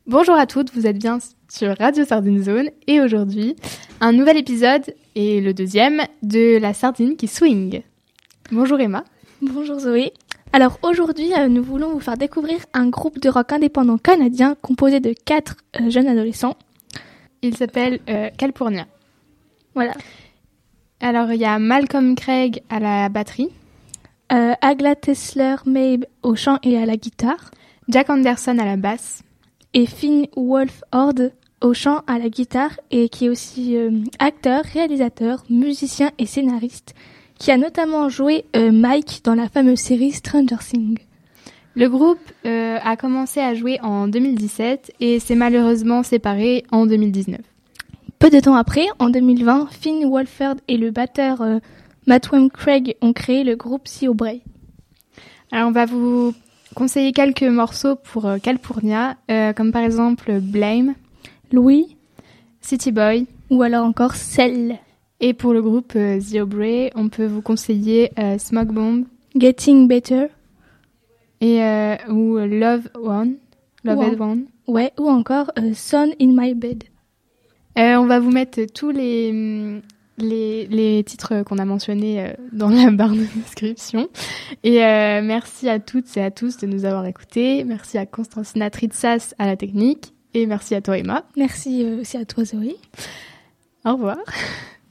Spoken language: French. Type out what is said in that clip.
Bonjour à toutes, vous êtes bien sur Radio Sardine Zone et aujourd'hui, un nouvel épisode et le deuxième de la sardine qui swing. Bonjour Emma. Bonjour Zoé. Alors aujourd'hui, nous voulons vous faire découvrir un groupe de rock indépendant canadien composé de 4 jeunes adolescents. Il s'appelle Calpurnia. Voilà. Alors il y a Malcolm Craig à la batterie. Agla Tesler Mabe au chant et à la guitare. Jack Anderson à la basse. Et Finn Wolfhard au chant, à la guitare et qui est aussi acteur, réalisateur, musicien et scénariste, qui a notamment joué Mike dans la fameuse série Stranger Things. Le groupe a commencé à jouer en 2017 et s'est malheureusement séparé en 2019. Peu de temps après, en 2020, Finn Wolfhard et le batteur Malcolm Craig ont créé le groupe Sea Bray. Alors on va vous conseiller quelques morceaux pour Calpurnia, comme par exemple Blame, Louis, City Boy ou alors encore Cell. Et pour le groupe The Aubrey, on peut vous conseiller Smoke Bomb, Getting Better et ou Loved One. Ouais, ou encore Son in My Bed. On va vous mettre tous les titres qu'on a mentionnés dans la barre de description. Et merci à toutes et à tous de nous avoir écoutés. Merci à Constantina Tritsas à la technique. Et merci à toi Emma. Merci aussi à toi Zoé. Au revoir.